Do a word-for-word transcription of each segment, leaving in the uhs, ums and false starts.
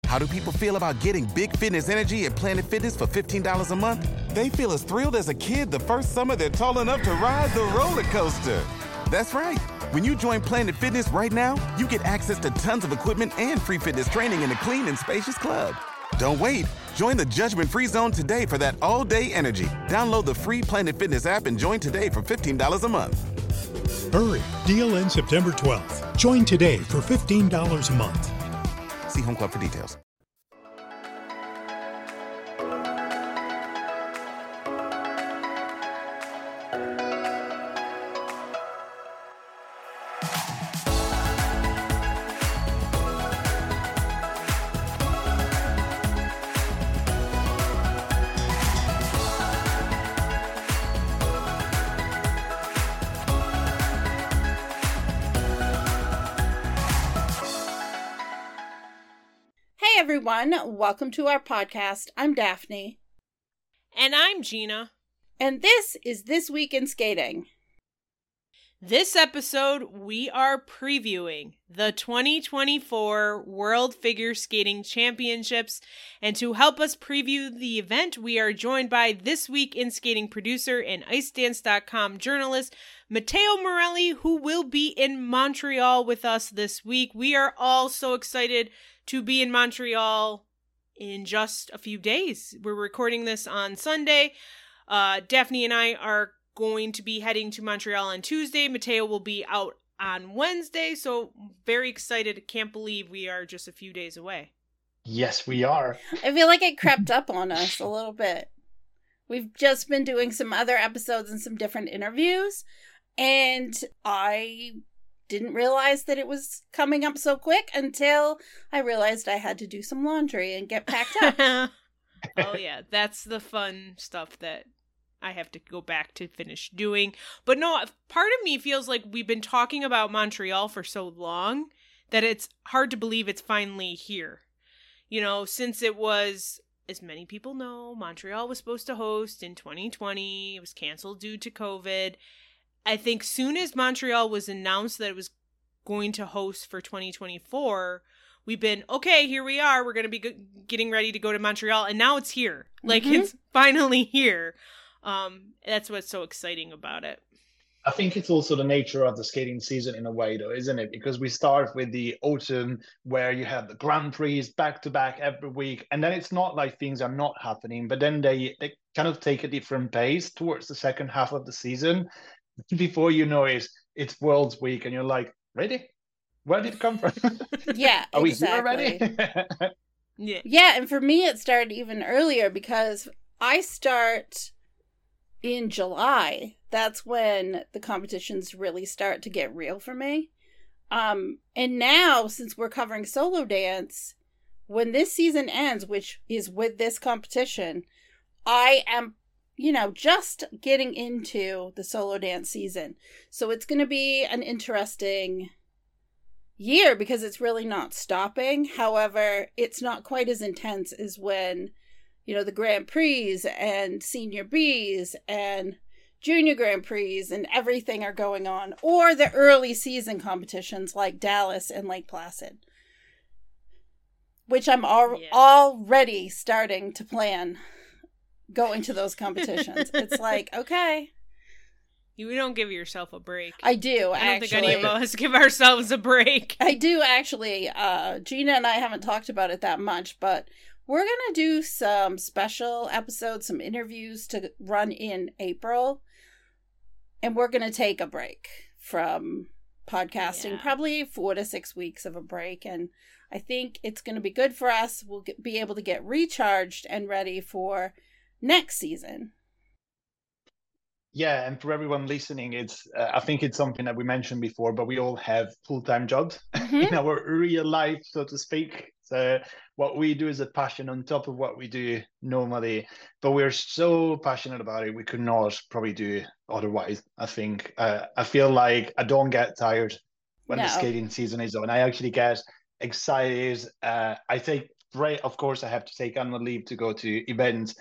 How do people feel about getting big fitness energy at Planet Fitness for fifteen dollars a month? They feel as thrilled as a kid the first summer they're tall enough to ride the roller coaster. That's right. When you join Planet Fitness right now, you get access to tons of equipment and free fitness training in a clean and spacious club. Don't wait. Join the judgment-free zone today for that all-day energy. Download the free Planet Fitness app and join today for fifteen dollars a month. Hurry. Deal ends September twelfth. Join today for fifteen dollars a month. See Home Club for details. Everyone, welcome to our podcast. I'm Daphne. And I'm Gina. And this is This Week in Skating. This episode, we are previewing the twenty twenty-four World Figure Skating Championships. And to help us preview the event, we are joined by This Week in Skating producer and ice dance dot com journalist, Matteo Morelli, who will be in Montreal with us this week. We are all so excited to be in Montreal in just a few days. We're recording this on Sunday. Uh, Daphne and I are going to be heading to Montreal on Tuesday. Matteo will be out on Wednesday. So very excited. Can't believe we are just a few days away. Yes, we are. I feel like it crept up on us a little bit. We've just been doing some other episodes and some different interviews. And I didn't realize that it was coming up so quick until I realized I had to do some laundry and get packed up. Oh yeah, that's the fun stuff that I have to go back to finish doing. But no, part of me feels like we've been talking about Montreal for so long that it's hard to believe it's finally here. You know, since it was, as many people know, Montreal was supposed to host in twenty twenty. It was canceled due to COVID. I think soon as Montreal was announced that it was going to host for twenty twenty-four, we've been, okay, here we are. We're going to be g- getting ready to go to Montreal. And now it's here. Like, mm-hmm. It's finally here. Um, that's what's so exciting about it. I think it's also the nature of the skating season in a way, though, isn't it? Because we start with the autumn where you have the Grand Prix back to back every week. And then it's not like things are not happening, but then they, they kind of take a different pace towards the second half of the season. Before you know it, it's World's Week, and you're like, ready? Where did it come from? Yeah, Are exactly. we here already? Yeah. Yeah, and for me, it started even earlier because I start in July. That's when the competitions really start to get real for me. Um, and now, since we're covering solo dance, when this season ends, which is with this competition, I am you know, just getting into the solo dance season. So it's going to be an interesting year because it's really not stopping. However, it's not quite as intense as when, you know, the Grand Prix and Senior Bs and Junior Grand Prix and everything are going on, or the early season competitions like Dallas and Lake Placid, which I'm al- yeah. already starting to plan going to those competitions. It's like, okay. You don't give yourself a break. I do, I actually. don't think any of us give ourselves a break. I do, actually. Uh, Gina and I haven't talked about it that much, but we're going to do some special episodes, some interviews to run in April. And we're going to take a break from podcasting, yeah. probably four to six weeks of a break. And I think it's going to be good for us. We'll get, be able to get recharged and ready for next season. Yeah, and for everyone listening, it's uh, I think it's something that we mentioned before, but we all have full-time jobs mm-hmm. in our real life, so to speak. So what we do is a passion on top of what we do normally, but we're so passionate about it, we could not probably do otherwise. I think uh, I feel like I don't get tired when no. the skating season is on. I actually get excited. Uh, I take break. Of course, I have to take annual leave to go to events.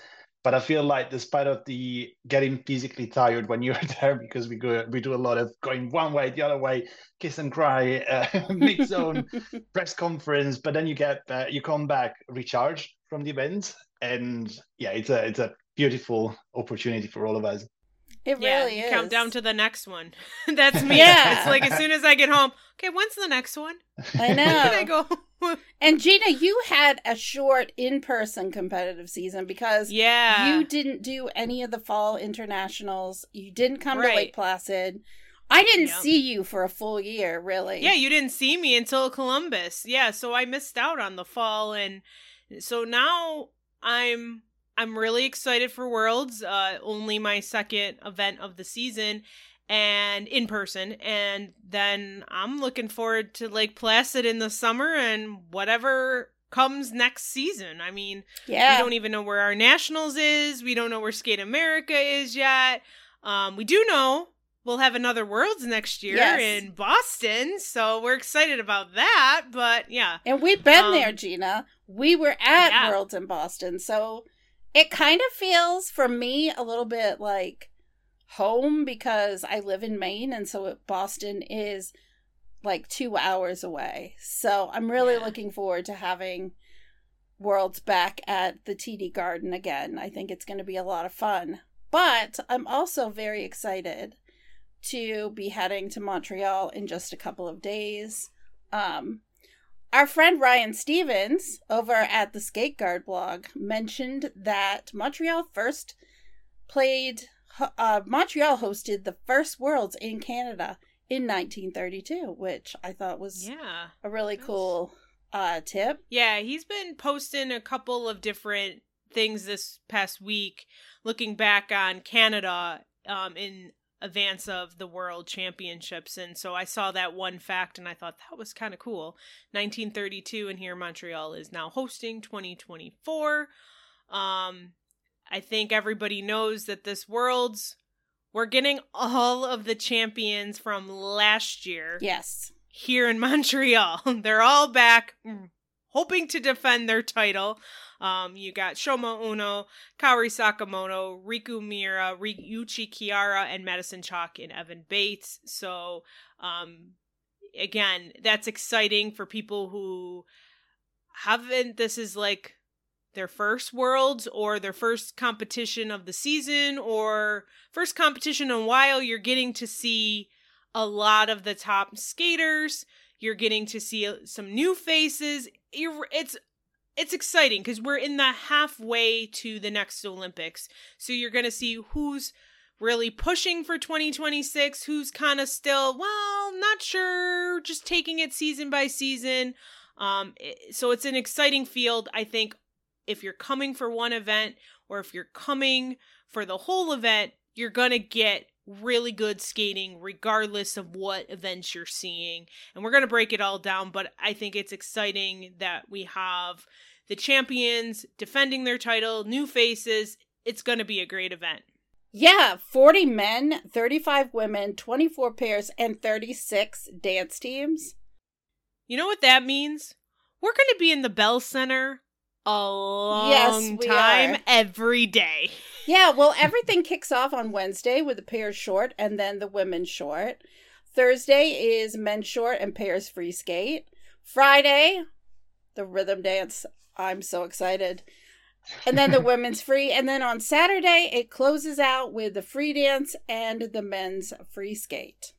But I feel like despite of the getting physically tired when you're there, because we go we do a lot of going one way, the other way, kiss and cry, uh, mix zone, press conference, but then you get uh, you come back recharged from the event, and yeah, it's a it's a beautiful opportunity for all of us. It yeah, really is. Count down to the next one. That's me. Yeah. It's like as soon as I get home, okay, when's the next one? I know. When can I go? And Gina, you had a short in-person competitive season because yeah. you didn't do any of the fall internationals. You didn't come right. to Lake Placid. I didn't yep. see you for a full year, really. Yeah, you didn't see me until Columbus. Yeah, so I missed out on the fall, and so now I'm I'm really excited for Worlds. Uh, only my second event of the season, and in person, and then I'm looking forward to Lake Placid in the summer and whatever comes next season. I mean, yeah. we don't even know where our nationals is. We don't know where Skate America is yet. Um, we do know we'll have another Worlds next year yes. in Boston, so we're excited about that. But yeah, and we've been um, there, Gina. We were at yeah. Worlds in Boston, so it kind of feels for me a little bit like home because I live in Maine, and so Boston is like two hours away. So I'm really yeah. looking forward to having Worlds back at the T D Garden again. I think it's going to be a lot of fun. But I'm also very excited to be heading to Montreal in just a couple of days. Um, our friend Ryan Stevens over at the Skate Guard blog mentioned that Montreal first played, uh, Montreal hosted the first Worlds in Canada in nineteen thirty-two, which I thought was yeah. a really cool uh, tip. Yeah, he's been posting a couple of different things this past week, looking back on Canada um, in advance of the World Championships, and so I saw that one fact and I thought that was kind of cool. nineteen thirty-two, and here Montreal is now hosting twenty twenty-four. Um, I think everybody knows that this Worlds, we're getting all of the champions from last year. Yes. Here in Montreal. They're all back, hoping to defend their title. Um, you got Shoma Uno, Kaori Sakamoto, Riku Miura, Ryuichi Kiara, and Madison Chalk and Evan Bates. So, um, again, that's exciting for people who haven't, this is like their first Worlds or their first competition of the season or first competition in a while. You're getting to see a lot of the top skaters. You're getting to see some new faces. You're, it's It's exciting because we're in the halfway to the next Olympics. So you're going to see who's really pushing for twenty twenty-six, who's kind of still, well, not sure, just taking it season by season. Um, so it's an exciting field. I think if you're coming for one event or if you're coming for the whole event, you're going to get really good skating regardless of what events you're seeing. And we're going to break it all down, but I think it's exciting that we have the champions defending their title, new faces. It's going to be a great event. Yeah, forty men, thirty-five women, twenty-four pairs, and thirty-six dance teams. You know what that means? We're going to be in the Bell Center a long yes, we time are. every day. Yeah, well, everything kicks off on Wednesday with the pairs short and then the women's short. Thursday is men's short and pairs free skate. Friday, the rhythm dance. I'm so excited. And then the women's free. And then on Saturday, it closes out with the free dance and the men's free skate.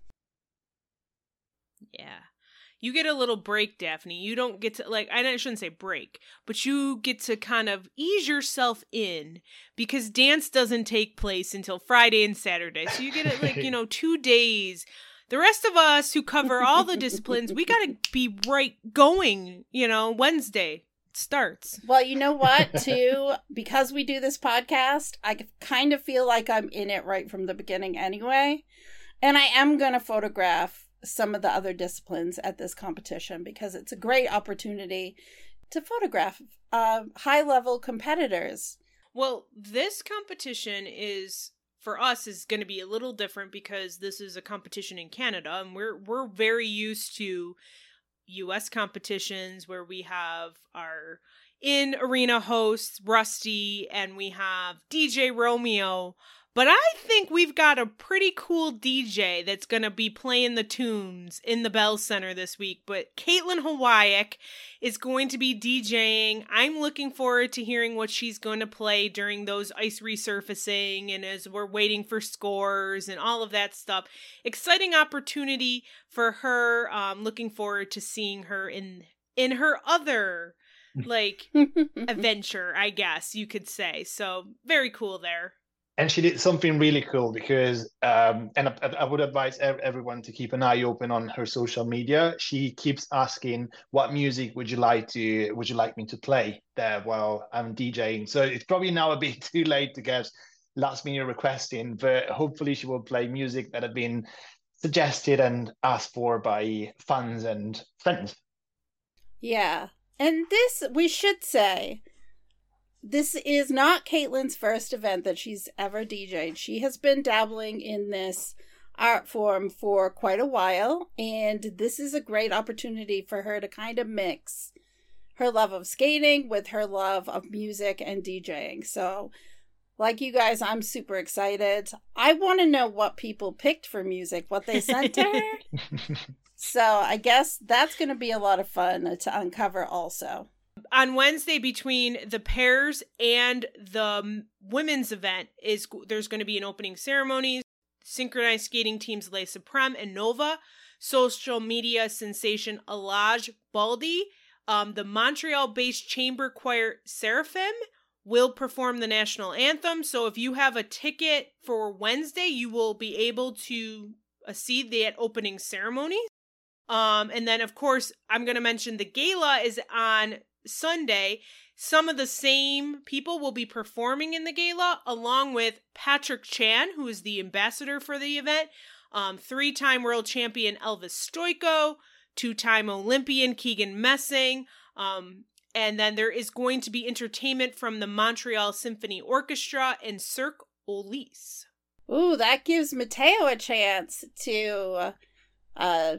Yeah. You get a little break, Daphne. You don't get to, like, I shouldn't say break, but you get to kind of ease yourself in because dance doesn't take place until Friday and Saturday. So you get it, like, you know, two days. The rest of us who cover all the disciplines, we got to be right going, you know, Wednesday starts. Well, you know what, too? Because we do this podcast, I kind of feel like I'm in it right from the beginning anyway. And I am going to photograph some of the other disciplines at this competition because it's a great opportunity to photograph uh, high-level competitors. Well, this competition is, for us, is going to be a little different because this is a competition in Canada, and we're we're very used to U S competitions where we have our in arena hosts Rusty and we have D J Romeo. But I think we've got a pretty cool D J that's going to be playing the tunes in the Bell Center this week. But Caitlin Hawayak is going to be DJing. I'm looking forward to hearing what she's going to play during those ice resurfacing and as we're waiting for scores and all of that stuff. Exciting opportunity for her. Um, looking forward to seeing her in in her other like adventure, I guess you could say. So very cool there. And she did something really cool because, um, and I, I would advise everyone to keep an eye open on her social media. She keeps asking, "What music would you like to would you like me to play there while I'm DJing?" So it's probably now a bit too late to get last minute requests in, but hopefully she will play music that have been suggested and asked for by fans and friends. Yeah, and this we should say. This is not Caitlin's first event that she's ever D J'd. She has been dabbling in this art form for quite a while, and this is a great opportunity for her to kind of mix her love of skating with her love of music and DJing. So, like you guys, I'm super excited. I want to know what people picked for music, what they sent to her. So, I guess that's going to be a lot of fun to uncover also. On Wednesday, between the pairs and the women's event, is there's going to be an opening ceremony. Synchronized skating teams Le Supreme and Nova, social media sensation Alaj Baldi, um, the Montreal-based chamber choir Seraphim will perform the national anthem. So if you have a ticket for Wednesday, you will be able to uh, see that opening ceremony. Um, and then, of course, I'm going to mention the gala is on Sunday. Some of the same people will be performing in the gala, along with Patrick Chan, who is the ambassador for the event, um, three-time world champion Elvis Stoico, two-time Olympian Keegan Messing, um, and then there is going to be entertainment from the Montreal Symphony Orchestra and Cirque Ulysse. Ooh, that gives Mateo a chance to uh,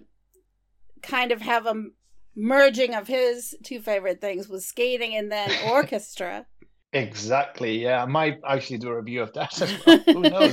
kind of have a merging of his two favorite things with skating and then orchestra. Exactly. Yeah, I might actually do a review of that as well. Who knows?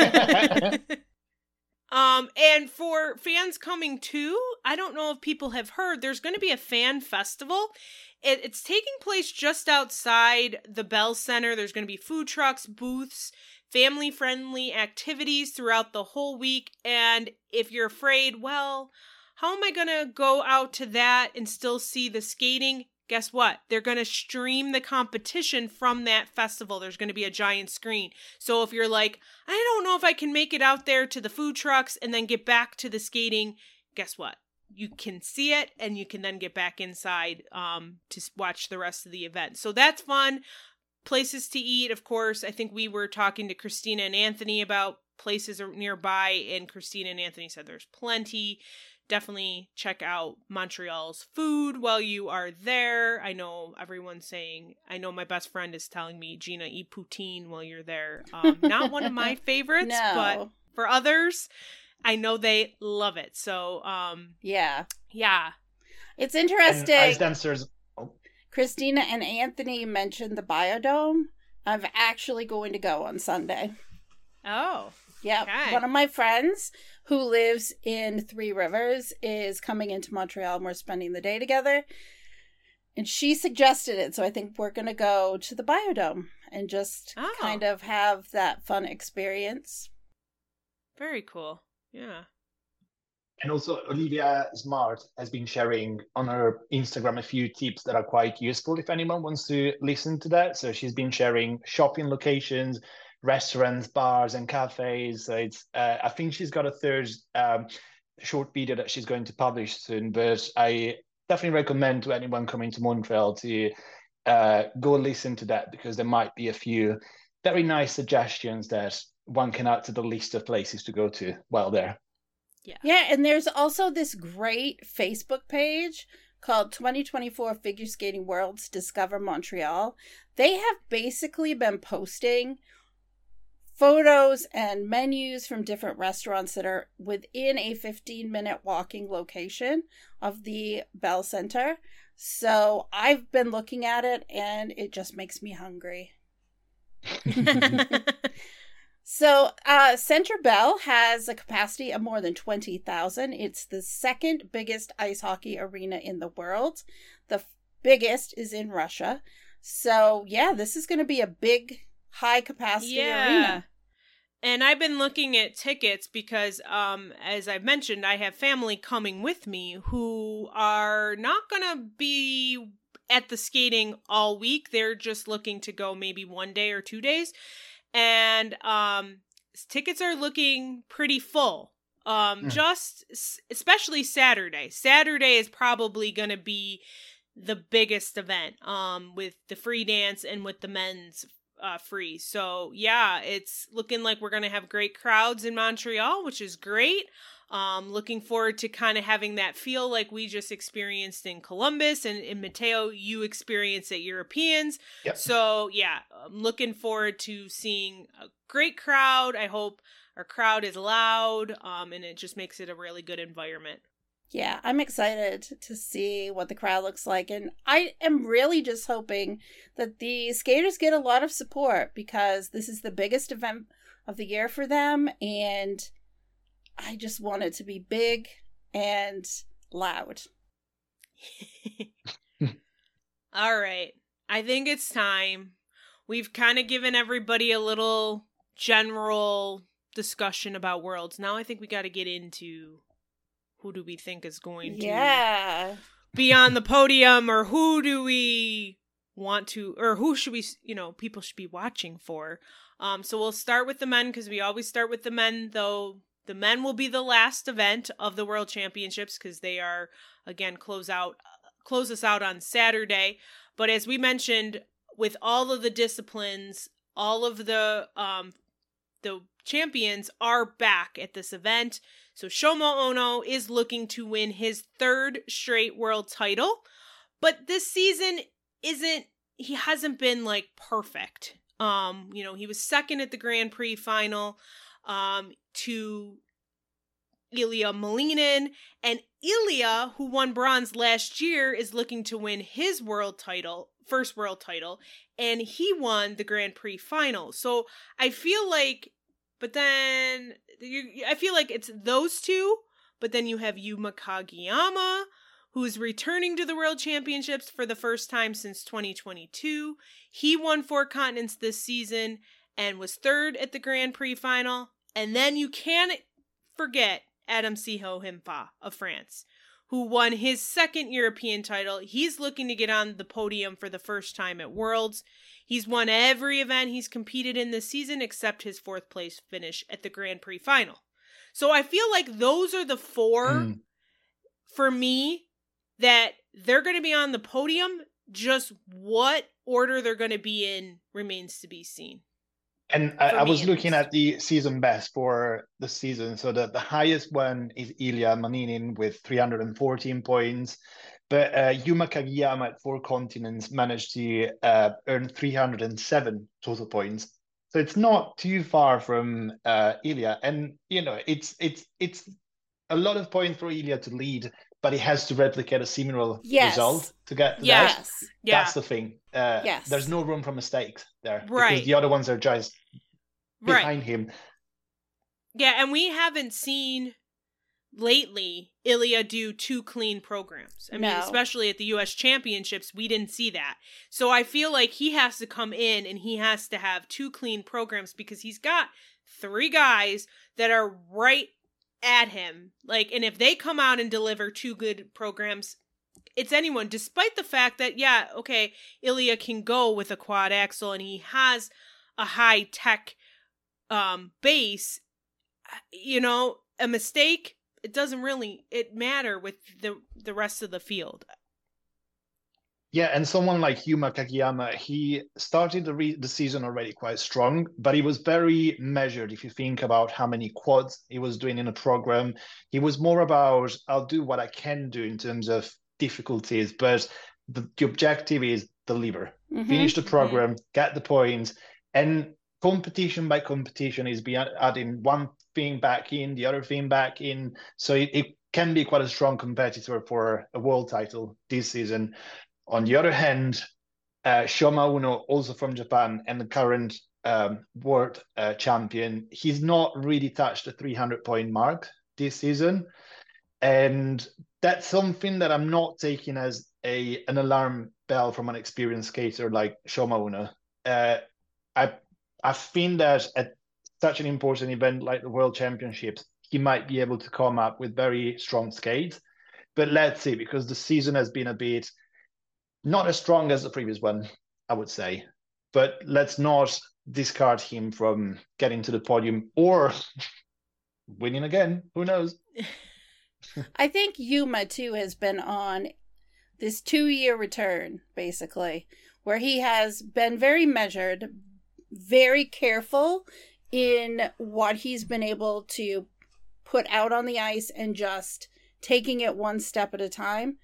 um, and for fans coming too, I don't know if people have heard, there's going to be a fan festival. It, it's taking place just outside the Bell Center. There's going to be food trucks, booths, family-friendly activities throughout the whole week. And if you're afraid, well, how am I going to go out to that and still see the skating? Guess what? They're going to stream the competition from that festival. There's going to be a giant screen. So if you're like, I don't know if I can make it out there to the food trucks and then get back to the skating, guess what? You can see it and you can then get back inside um, to watch the rest of the event. So that's fun. Places to eat, of course. I think we were talking to Christina and Anthony about places nearby, and Christina and Anthony said there's plenty. Definitely check out Montreal's food while you are there. I know everyone's saying, I know my best friend is telling me, Gina, eat poutine while you're there. Um, not one of my favorites, no. but for others, I know they love it. So, um, yeah. Yeah. It's interesting. And ice dancers. Oh. Christina and Anthony mentioned the Biodome. I'm actually going to go on Sunday. Oh. Yeah. Okay. One of my friends who lives in Three Rivers is coming into Montreal and we're spending the day together. And she suggested it. So I think we're going to go to the Biodome and just oh. kind of have that fun experience. Very cool. Yeah. And also, Olivia Smart has been sharing on her Instagram a few tips that are quite useful if anyone wants to listen to that. So she's been sharing shopping locations, restaurants, bars, and cafes. So it's, uh, I think she's got a third um, short video that she's going to publish soon. But I definitely recommend to anyone coming to Montreal to uh, go listen to that, because there might be a few very nice suggestions that one can add to the list of places to go to while there. Yeah. Yeah, and there's also this great Facebook page called twenty twenty-four Figure Skating Worlds Discover Montreal. They have basically been posting photos and menus from different restaurants that are within a fifteen minute walking location of the Bell Center. So I've been looking at it and it just makes me hungry. So uh, Center Bell has a capacity of more than twenty thousand. It's the second biggest ice hockey arena in the world. The f- biggest is in Russia. So yeah, this is going to be a big, high capacity yeah. arena. And I've been looking at tickets because, um, as I've mentioned, I have family coming with me who are not going to be at the skating all week. They're just looking to go maybe one day or two days. And um, tickets are looking pretty full. Um, mm. Just especially Saturday. Saturday is probably going to be the biggest event um, with the free dance and with the men's uh, free. So yeah, it's looking like we're going to have great crowds in Montreal, which is great. Um, looking forward to kind of having that feel like we just experienced in Columbus, and, and Mateo, you experienced at Europeans. Yep. So yeah, I'm looking forward to seeing a great crowd. I hope our crowd is loud, um, and it just makes it a really good environment. Yeah, I'm excited to see what the crowd looks like. And I am really just hoping that the skaters get a lot of support, because this is the biggest event of the year for them. And I just want it to be big and loud. All right. I think it's time. We've kind of given everybody a little general discussion about Worlds. Now I think we got to get into who do we think is going to yeah. be on the podium, or who do we want to, or who should we, you know, people should be watching for. Um, so we'll start with the men, because we always start with the men, though. The men will be the last event of the World Championships, because they are, again, close out, close us out on Saturday. But as we mentioned, with all of the disciplines, all of the um, the champions are back at this event. So Shomo Ono is looking to win his third straight world title. But this season isn't, he hasn't been like perfect. Um, you know, he was second at the Grand Prix final. Um, to Ilya Malinin, and Ilya, who won bronze last year, is looking to win his world title, first world title, and he won the Grand Prix final. So I feel like, but then you, I feel like it's those two, but then you have Yuma Kagiyama, who's returning to the World Championships for the first time since twenty twenty-two. He won four continents this season and was third at the Grand Prix final. And then you can't forget Adam Siho-Himfa of France, who won his second European title. He's looking to get on the podium for the first time at Worlds. He's won every event he's competed in this season except his fourth place finish at the Grand Prix final. So I feel like those are the four, mm. for me, that they're going to be on the podium. Just what order they're going to be in remains to be seen. And I, I was looking at the season best for the season. So the, the highest one is Ilya Malinin with three hundred fourteen points. But uh, Yuma Kagiyama at four continents managed to uh, earn three hundred seven total points. So it's not too far from uh, Ilya. And, you know, it's it's it's a lot of points for Ilya to lead, but he has to replicate a similar yes. result to get to yes. that. Yeah. That's the thing. Uh, yes. There's no room for mistakes there. Right. Because the other ones are just behind right. him. Yeah, and we haven't seen lately Ilya do two clean programs. I no. mean, especially at the U S Championships, we didn't see that. So I feel like he has to come in and he has to have two clean programs, because he's got three guys that are right at him. Like, and if they come out and deliver two good programs, it's anyone, despite the fact that, yeah, okay, Ilya can go with a quad axle and he has a high tech um, base. You know, a mistake, it doesn't really it matter with the the rest of the field. Yeah, and someone like Yuma Kagiyama, he started the, re- the season already quite strong, but he was very measured. If you think about how many quads he was doing in a program, he was more about, I'll do what I can do in terms of difficulties, but the, the objective is deliver, mm-hmm. finish the program, mm-hmm. get the points, and competition by competition is be adding one thing back in, the other thing back in, so it, it can be quite a strong competitor for a world title this season. On the other hand, uh, Shoma Uno, also from Japan and the current um, world uh, champion, he's not really touched the three hundred point mark this season. And that's something that I'm not taking as a an alarm bell from an experienced skater like Shoma Uno. Uh, I, I think that at such an important event like the World Championships, he might be able to come up with very strong skates. But let's see, because the season has been a bit not as strong as the previous one, I would say. But let's not discard him from getting to the podium or winning again. Who knows? I think Yuma, too, has been on this two-year return, basically, where he has been very measured, very careful in what he's been able to put out on the ice and just taking it one step at a time.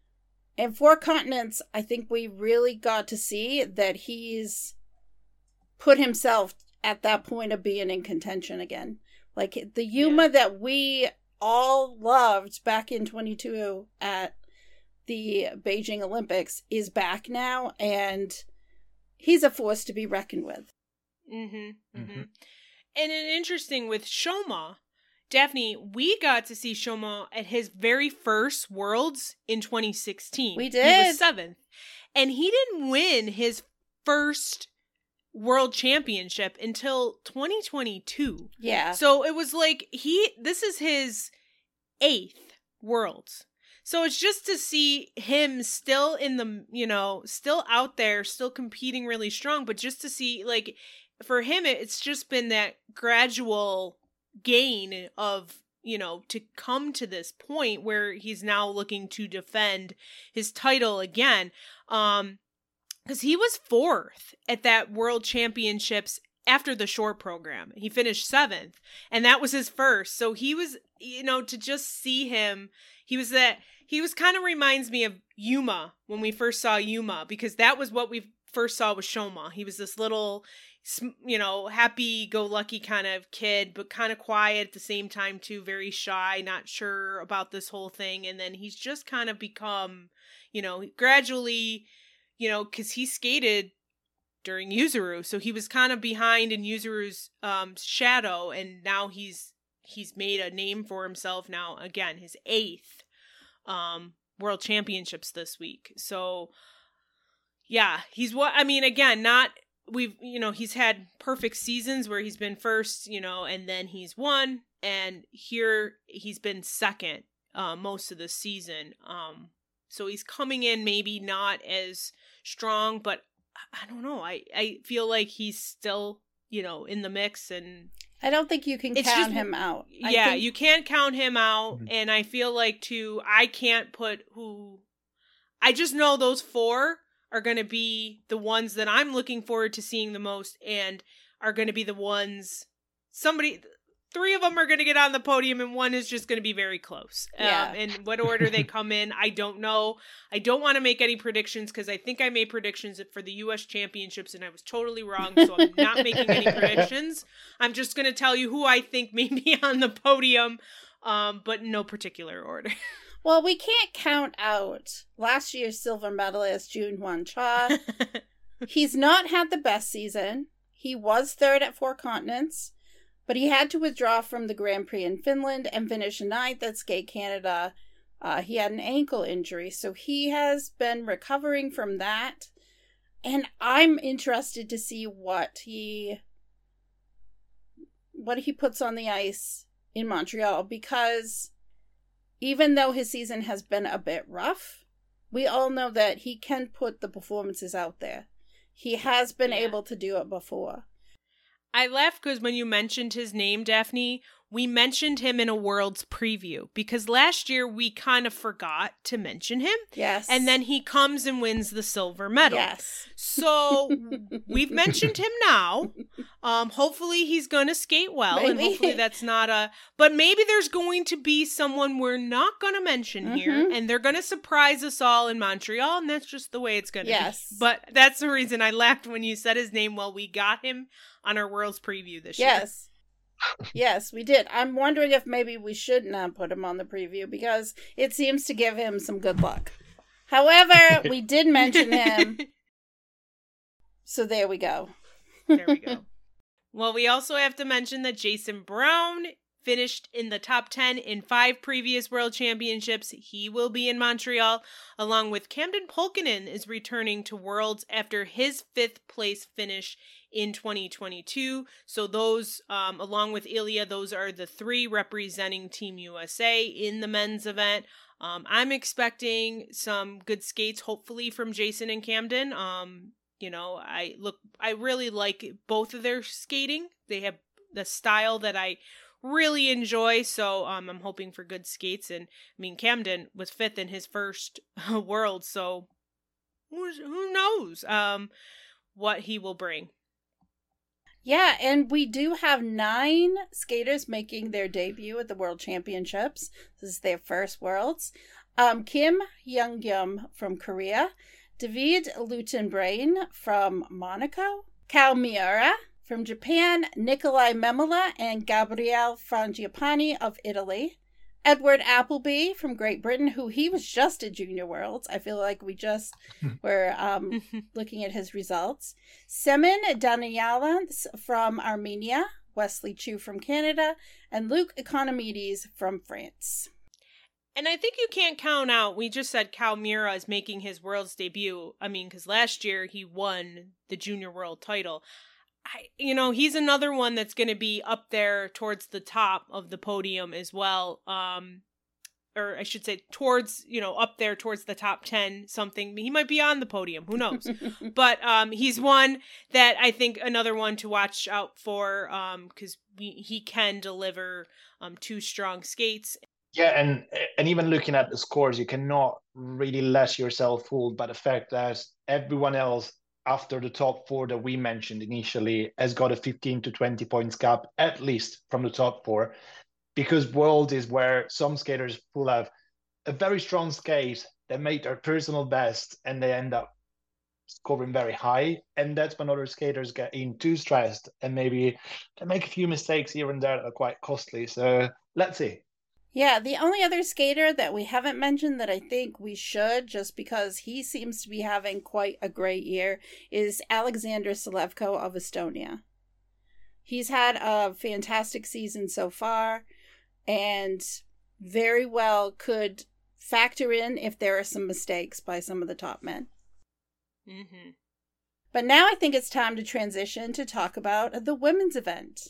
And Four Continents, I think we really got to see that he's put himself at that point of being in contention again. Like the Yuma yeah. that we all loved back in twenty-two at the Beijing Olympics is back now, and he's a force to be reckoned with. Mm-hmm, mm-hmm. And an interesting with Shoma, Daphne, we got to see Shoma at his very first Worlds in twenty sixteen. We did. He was seventh. And he didn't win his first World Championship until twenty twenty-two. Yeah. So it was like he, this is his eighth Worlds. So it's just to see him still in the, you know, still out there, still competing really strong, but just to see, like, for him, it's just been that gradual gain of, you know, to come to this point where he's now looking to defend his title again. Um, because he was fourth at that World Championships after the short program. He finished seventh, and that was his first. So he was, you know, to just see him, he was that, he was kind of reminds me of Yuma when we first saw Yuma, because that was what we first saw with Shoma. He was this little, you know, happy-go-lucky kind of kid, but kind of quiet at the same time, too, very shy, not sure about this whole thing. And then he's just kind of become, you know, gradually, you know, because he skated during Yuzuru, so he was kind of behind in Yuzuru's um, shadow, and now he's he's made a name for himself now, again, his eighth um, World Championships this week. So, yeah, he's what, I mean, again, not... We've, you know, he's had perfect seasons where he's been first, you know, and then he's won, and here he's been second uh, most of the season. Um, so he's coming in maybe not as strong, but I don't know. I, I feel like he's still, you know, in the mix, and I don't think you can count just, him out. I yeah, think... you can't count him out, Mm-hmm. and I feel like too, I can't put who, I just know those four are going to be the ones that I'm looking forward to seeing the most, and are going to be the ones, somebody, three of them are going to get on the podium, and one is just going to be very close. Yeah. Um, in what order they come in, I don't know. I don't want to make any predictions, because I think I made predictions for the U S Championships, and I was totally wrong, so I'm not making any predictions. I'm just going to tell you who I think may be on the podium, um, but in no particular order. Well, we can't count out last year's silver medalist, Junhwan Cha. He's not had the best season. He was third at Four Continents, but he had to withdraw from the Grand Prix in Finland and finish ninth at Skate Canada. Uh, he had an ankle injury, so he has been recovering from that. And I'm interested to see what he what he puts on the ice in Montreal, because even though his season has been a bit rough, we all know that he can put the performances out there. He has been yeah. able to do it before. I laughed because when you mentioned his name, Daphne, we mentioned him in a Worlds preview, because last year we kind of forgot to mention him. Yes. And then he comes and wins the silver medal. Yes. So we've mentioned him now. Um, hopefully he's going to skate well, maybe. And hopefully that's not a... But maybe there's going to be someone we're not going to mention mm-hmm. here, and they're going to surprise us all in Montreal, and that's just the way it's going to yes. be. But that's the reason I laughed when you said his name. Well, we got him on our Worlds preview this yes. Yes, we did. I'm wondering if maybe we should not put him on the preview because it seems to give him some good luck. However, we did mention him. So there we go. There we go. Well, we also have to mention that Jason Brown finished in the top ten in five previous World Championships. He will be in Montreal, along with Camden Pulkkinen is returning to Worlds after his fifth place finish in twenty twenty-two. So those, um, along with Ilya, those are the three representing Team U S A in the men's event. Um, I'm expecting some good skates, hopefully, from Jason and Camden. Um, you know, I look, I really like both of their skating. They have the style that I really enjoy, so um, I'm hoping for good skates. And I mean, Camden was fifth in his first World, so who's, who knows um, what he will bring. Yeah, and we do have nine skaters making their debut at the World Championships. This is their first Worlds. Um, Kim Young-gyum from Korea, David Lutenbrain from Monaco, Kao Miura from Japan, Nikolai Memela and Gabriele Frangipani of Italy, Edward Appleby from Great Britain, who he was just at Junior Worlds. I feel like we just were um, looking at his results. Semen Daniyalans from Armenia, Wesley Chu from Canada, and Luke Economides from France. And I think you can't count out, we just said Kao Miura is making his Worlds debut. I mean, because last year he won the Junior World title. I, you know, he's another one that's going to be up there towards the top of the podium as well. Um, or I should say towards, you know, up there towards the top ten something. He might be on the podium. Who knows? But um, he's one that I think another one to watch out for um, because he can deliver um, two strong skates. Yeah, and and even looking at the scores, you cannot really let yourself fooled by the fact that everyone else after the top four that we mentioned initially has got a fifteen to twenty points gap, at least from the top four, because World is where some skaters pull out a very strong skate, they make their personal best, and they end up scoring very high. And that's when other skaters get in too stressed and maybe they make a few mistakes here and there that are quite costly. So let's see. Yeah, the only other skater that we haven't mentioned that I think we should, just because he seems to be having quite a great year, is Alexander Selevko of Estonia. He's had a fantastic season so far, and very well could factor in if there are some mistakes by some of the top men. Mm-hmm. But now I think it's time to transition to talk about the women's event.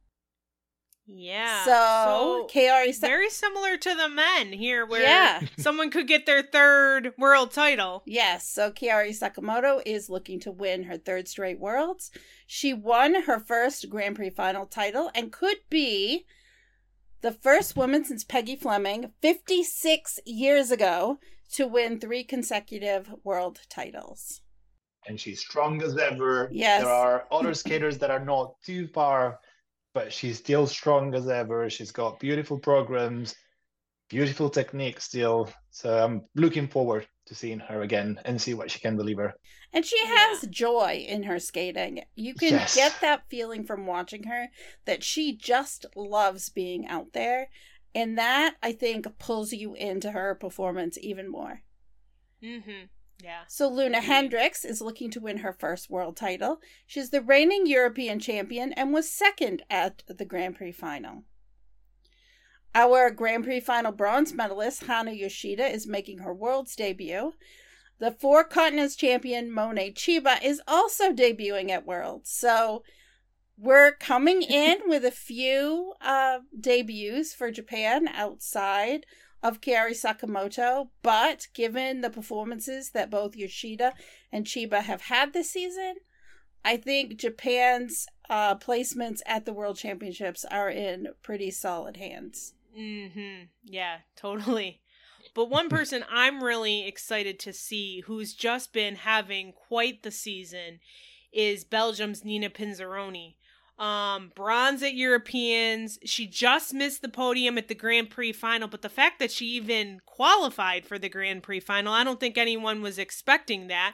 Yeah. So, so Kaori Sa- very similar to the men here, where yeah. someone could get their third world title. Yes. So Kaori Sakamoto is looking to win her third straight Worlds. She won her first Grand Prix final title and could be the first woman since Peggy Fleming fifty-six years ago to win three consecutive world titles. And she's strong as ever. Yes. There are other skaters that are not too far, but she's still strong as ever. She's got beautiful programs, beautiful technique still. So I'm looking forward to seeing her again and see what she can deliver. And she has yeah. joy in her skating. You can yes. get that feeling from watching her that she just loves being out there. And that, I think, pulls you into her performance even more. Mm-hmm. Yeah. So Luna Hendricks is looking to win her first world title. She's the reigning European champion and was second at the Grand Prix final. Our Grand Prix final bronze medalist, Hana Yoshida, is making her world's debut. The Four Continents champion, Monet Chiba, is also debuting at Worlds. So we're coming in with a few uh, debuts for Japan outside of Kaori Sakamoto, but given the performances that both Yoshida and Chiba have had this season, I think Japan's uh, placements at the World Championships are in pretty solid hands. Mm-hmm. Yeah, totally. But one person I'm really excited to see who's just been having quite the season is Belgium's Nina Pinzeroni. Um, bronze at Europeans. She just missed the podium at the Grand Prix final, but the fact that she even qualified for the Grand Prix final, I don't think anyone was expecting that.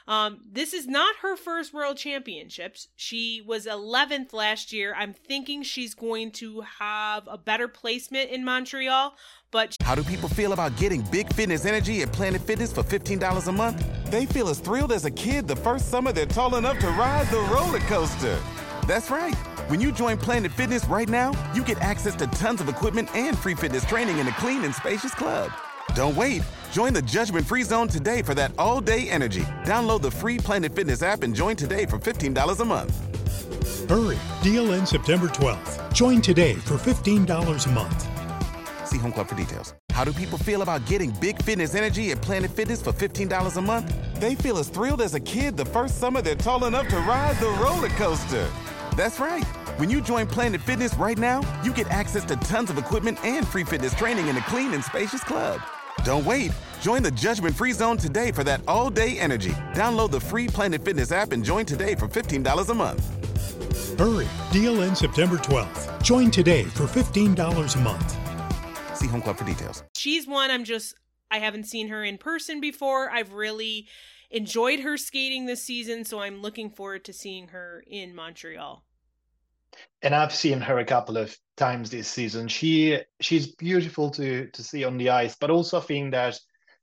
Um, this is not her first World Championships. She was eleventh last year. I'm thinking she's going to have a better placement in Montreal, but... How do people feel about getting big fitness energy at Planet Fitness for fifteen dollars a month? They feel as thrilled as a kid the first summer they're tall enough to ride the roller coaster. That's right. When you join Planet Fitness right now, you get access to tons of equipment and free fitness training in a clean and spacious club. Don't wait. Join the judgment-free zone today for that all-day energy. Download the free Planet Fitness app and join today for fifteen dollars a month. Hurry! Deal ends September twelfth. Join today for fifteen dollars a month. See Home Club for details. How do people feel about getting big fitness energy at Planet Fitness for fifteen dollars a month? They feel as thrilled as a kid the first summer they're tall enough to ride the roller coaster. That's right. When you join Planet Fitness right now, you get access to tons of equipment and free fitness training in a clean and spacious club. Don't wait. Join the judgment-free zone today for that all-day energy. Download the free Planet Fitness app and join today for fifteen dollars a month. Hurry! Deal ends September twelfth. Join today for fifteen dollars a month. See Home Club for details. She's one I'm just, I haven't seen her in person before. I've really enjoyed her skating this season, so I'm looking forward to seeing her in Montreal. And I've seen her a couple of times this season. She she's beautiful to to see on the ice, but also I think that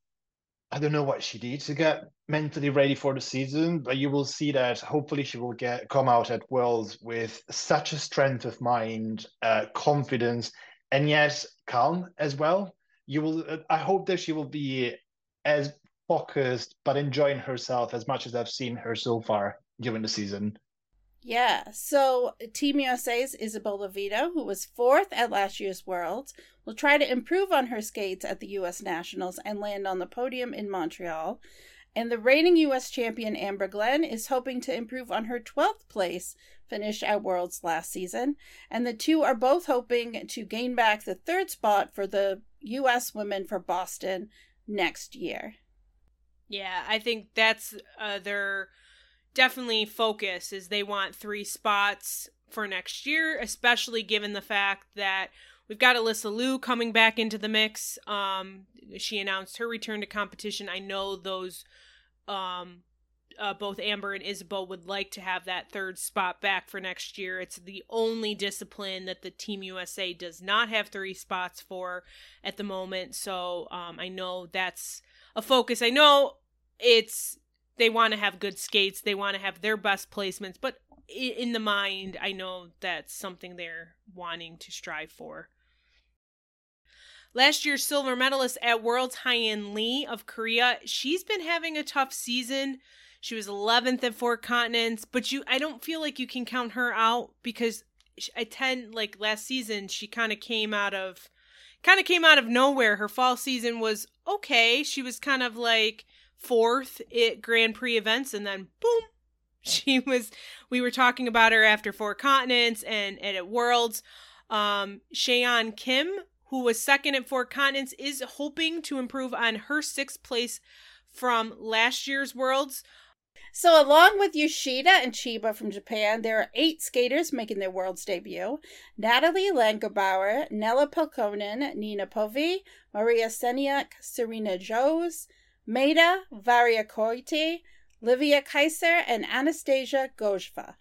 I don't know what she did to get mentally ready for the season, but you will see that hopefully she will get come out at Worlds with such a strength of mind, uh, confidence, and yet calm as well. You will. I hope that she will be as focused but enjoying herself as much as I've seen her so far during the season. Yeah, so Team U S A's Isabel Levito, who was fourth at last year's Worlds, will try to improve on her skates at the U S Nationals and land on the podium in Montreal. And the reigning U S champion Amber Glenn is hoping to improve on her twelfth place finish at Worlds last season. And the two are both hoping to gain back the third spot for the U S women for Boston next year. Yeah, I think that's uh, their definitely focus, is they want three spots for next year, especially given the fact that we've got Alyssa Liu coming back into the mix. Um, she announced her return to competition. I know those, um, uh, both Amber and Isabel would like to have that third spot back for next year. It's the only discipline that the Team U S A does not have three spots for at the moment. So um, I know that's a focus. I know it's, they want to have good skates. They want to have their best placements, but in the mind, I know that's something they're wanting to strive for. Last year's silver medalist at Worlds, Hyein Lee of Korea, she's been having a tough season. She was eleventh at Four Continents, but you, I don't feel like you can count her out, because I tend, like last season, she kind of came out of, kind of came out of nowhere. Her fall season was okay. She was kind of like fourth at Grand Prix events, and then boom, she was, we were talking about her after Four Continents and, and at Worlds. Um, Cheon Kim, who was second at Four Continents, is hoping to improve on her sixth place from last year's Worlds. So along with Yoshida and Chiba from Japan, there are eight skaters making their Worlds debut. Natalie Langebauer, Nella Pelkonen, Nina Povey, Maria Seniak, Serena Joes, Maida Variakoiti, Livia Kaiser, and Anastasia Gojva.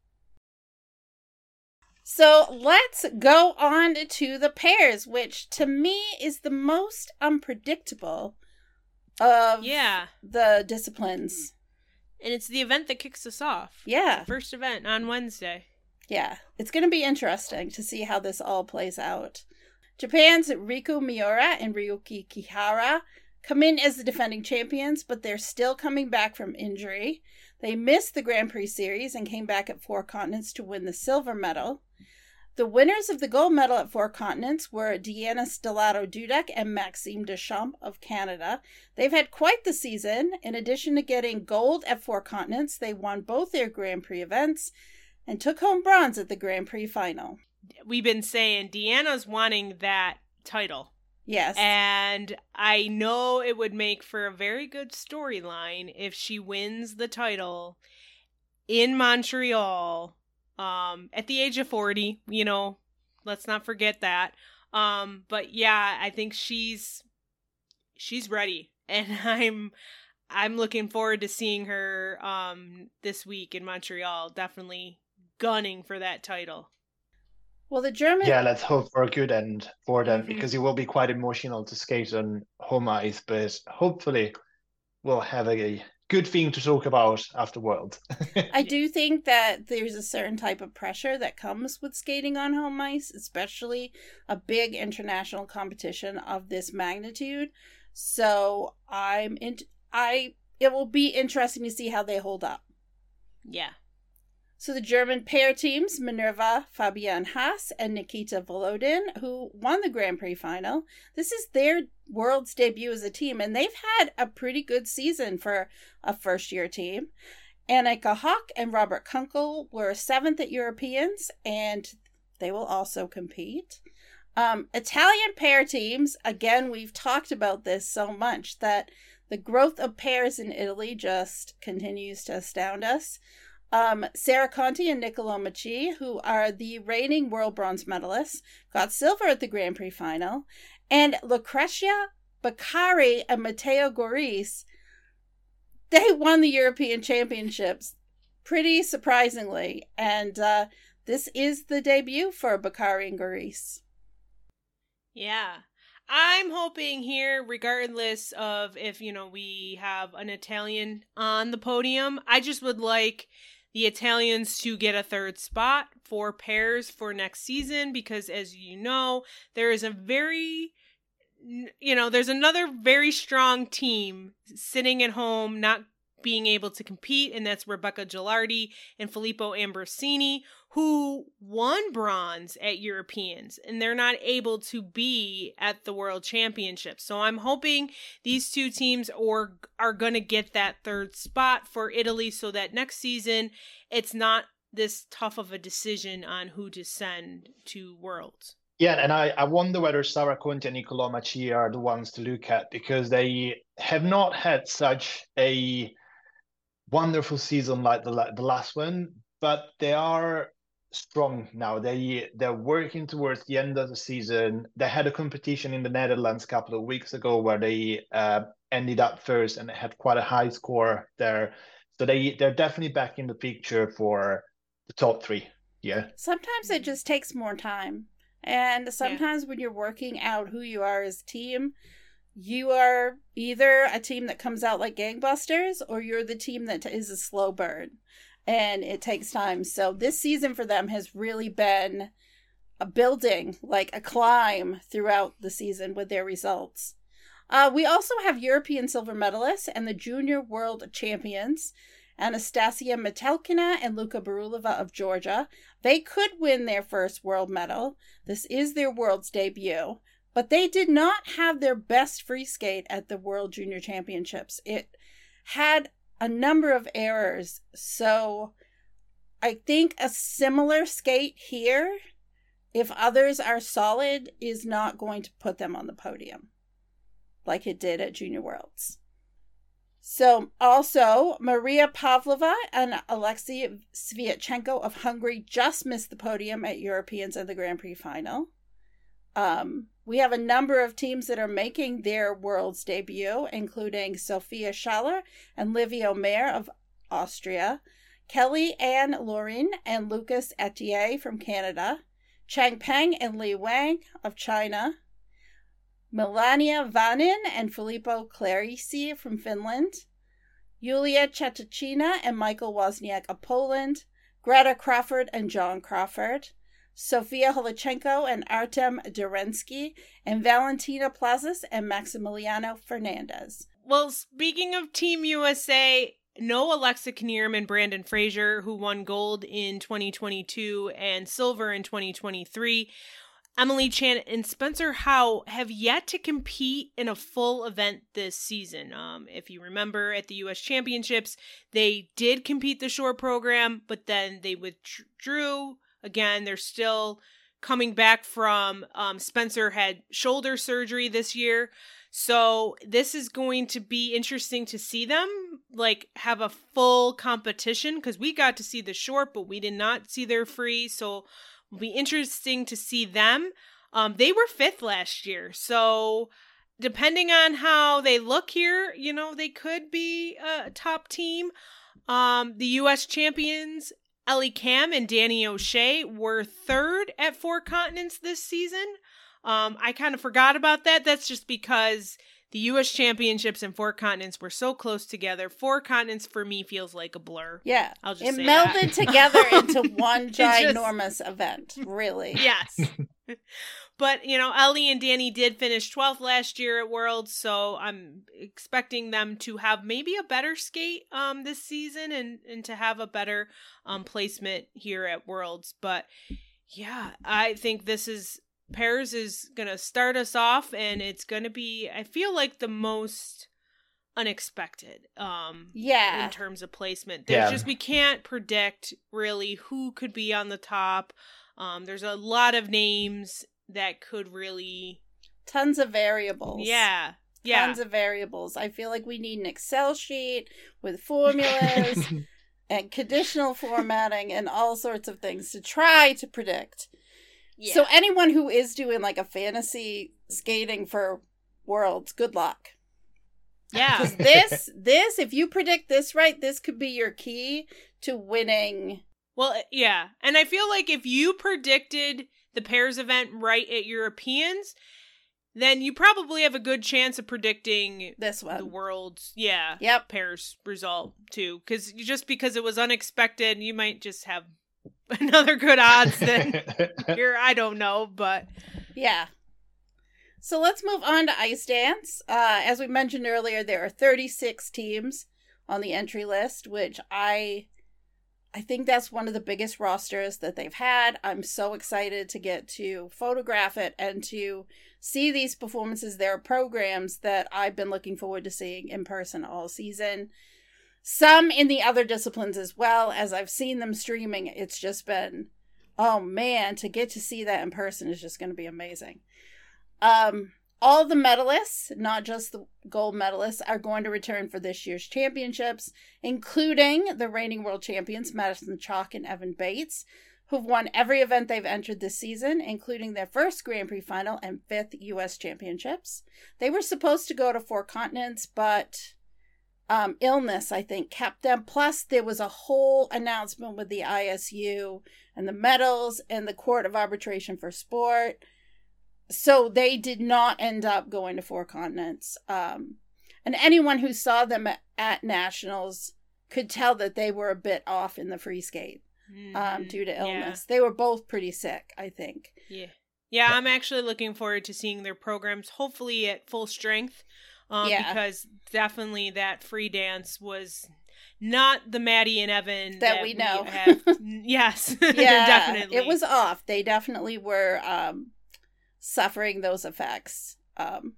So let's go on to the pairs, which to me is the most unpredictable of yeah. the disciplines. And it's the event that kicks us off. Yeah. First event on Wednesday. Yeah. It's going to be interesting to see how this all plays out. Japan's Riku Miura and Ryuki Kihara come in as the defending champions, but they're still coming back from injury. They missed the Grand Prix series and came back at Four Continents to win the silver medal. The winners of the gold medal at Four Continents were Deanna Stellato-Dudek and Maxime Deschamps of Canada. They've had quite the season. In addition to getting gold at Four Continents, they won both their Grand Prix events and took home bronze at the Grand Prix final. We've been saying Deanna's wanting that title. Yes. And I know it would make for a very good storyline if she wins the title in Montreal um, at the age of forty. You know, let's not forget that. Um, but yeah, I think she's she's ready. And I'm I'm looking forward to seeing her um, this week in Montreal. Definitely gunning for that title. Well, the German... Yeah, let's hope for a good end for them, Mm-hmm. because it will be quite emotional to skate on home ice, but hopefully we'll have a good thing to talk about afterwards. I do think that there's a certain type of pressure that comes with skating on home ice, especially a big international competition of this magnitude. So I'm in, I it will be interesting to see how they hold up. Yeah. So the German pair teams, Minerva Fabian Haas and Nikita Volodin, who won the Grand Prix final. This is their world's debut as a team, and they've had a pretty good season for a first-year team. Annika Hawk and Robert Kunkel were seventh at Europeans, and they will also compete. Um, Italian pair teams, again, we've talked about this so much that the growth of pairs in Italy just continues to astound us. Um, Sarah Conti and Niccolo Macchi, who are the reigning world bronze medalists, got silver at the Grand Prix final. And Lucrezia Beccari and Matteo Goris, they won the European Championships pretty surprisingly. And uh, this is the debut for Beccari and Goris. Yeah. I'm hoping here, regardless of if, you know, we have an Italian on the podium, I just would like the Italians to get a third spot for pairs for next season, because as you know, there is a very, you know, there's another very strong team sitting at home, not being able to compete, and that's Rebecca Gilardi and Filippo Ambrosini, who won bronze at Europeans, and they're not able to be at the World Championships. So I'm hoping these two teams are, are going to get that third spot for Italy, so that next season it's not this tough of a decision on who to send to Worlds. Yeah, and I, I wonder whether Sarah Conti and Niccolo Macchi are the ones to look at, because they have not had such a wonderful season like the, the last one, but they are strong now. They, they're working towards the end of the season. They had a competition in the Netherlands a couple of weeks ago where they uh, ended up first and had quite a high score there. So they, they're definitely back in the picture for the top three. Yeah. Sometimes it just takes more time. And sometimes yeah. when you're working out who you are as a team, you are either a team that comes out like gangbusters, or you're the team that is a slow burn. And it takes time. So this season for them has really been a building, like a climb throughout the season with their results. Uh, we also have European silver medalists and the junior world champions, Anastasia Metelkina and Luka Barulova of Georgia. They could win their first world medal. This is their world's debut. But they did not have their best free skate at the World Junior Championships. It had a number of errors. So I think a similar skate here, if others are solid, is not going to put them on the podium like it did at Junior Worlds. So also, Maria Pavlova and Alexei Sviatchenko of Hungary just missed the podium at Europeans and the Grand Prix final. Um, we have a number of teams that are making their world's debut, including Sophia Schaller and Livia Omer of Austria, Kelly Ann Lorin and Lucas Etier from Canada, Chang Peng and Li Wang of China, Melania Vanin and Filippo Clarisi from Finland, Yulia Chetachina and Michael Wozniak of Poland, Greta Crawford and John Crawford, Sofia Holichenko and Artem Derensky, and Valentina Plazas and Maximiliano Fernandez. Well, speaking of Team U S A, no Alexa Knierim and Brandon Fraser, who won gold in twenty twenty-two and silver in twenty twenty-three. Emily Chan and Spencer Howe have yet to compete in a full event this season. Um, if you remember, at the U S Championships, they did compete the short program, but then they withdrew. Again, they're still coming back from, um, Spencer had shoulder surgery this year. So this is going to be interesting to see them like have a full competition, because we got to see the short, but we did not see their free. So it'll be interesting to see them. Um, they were fifth last year. So depending on how they look here, you know, they could be a top team. Um, the U S champions, Ellie Kam and Danny O'Shea, were third at Four Continents this season. Um, I kind of forgot about that. That's just because the U S championships and Four Continents were so close together. Four Continents for me feels like a blur. Yeah. I'll just it say melded that. together into one just- ginormous event, really. Yes. But, you know, Ellie and Danny did finish twelfth last year at Worlds, so I'm expecting them to have maybe a better skate um, this season and, and to have a better um, placement here at Worlds. But, yeah, I think this is, Pairs is going to start us off, and it's going to be, I feel like, the most unexpected um, Yeah. in terms of placement. There's Yeah. just, we can't predict really who could be on the top. Um, there's a lot of names that could really, Tons of variables. yeah, yeah, Tons of variables. I feel like we need an Excel sheet with formulas and conditional formatting and all sorts of things to try to predict. yeah. So anyone who is doing like a fantasy skating for Worlds, good luck. yeah, Because this, this, if you predict this right, this could be your key to winning. well, yeah, and I feel like if you predicted the Pairs event right at Europeans, then you probably have a good chance of predicting This the one. World's, yeah, Yep. Pairs result too. Because just because it was unexpected, you might just have another good odds than here. I don't know, but Yeah. So let's move on to Ice Dance. Uh, as we mentioned earlier, there are thirty-six teams on the entry list, which I I think that's one of the biggest rosters that they've had. I'm so excited to get to photograph it and to see these performances. There are programs that I've been looking forward to seeing in person all season. Some in the other disciplines as well. As I've seen them streaming, it's just been, oh man, to get to see that in person is just going to be amazing. Um, all the medalists, not just the gold medalists, are going to return for this year's championships, including the reigning world champions, Madison Chalk and Evan Bates, who've won every event they've entered this season, including their first Grand Prix final and fifth U S championships. They were supposed to go to Four Continents, but um, illness, I think, kept them. Plus, there was a whole announcement with the I S U and the medals and the Court of Arbitration for Sport. So they did not end up going to Four Continents. Um, and anyone who saw them at, at Nationals could tell that they were a bit off in the free skate um, due to illness. Yeah. They were both pretty sick, I think. Yeah. Yeah, I'm actually looking forward to seeing their programs, hopefully at full strength, um, yeah. because definitely that free dance was not the Maddie and Evan that, that we know. We have. Yes, yeah, definitely. It was off. They definitely were um, suffering those effects. Um,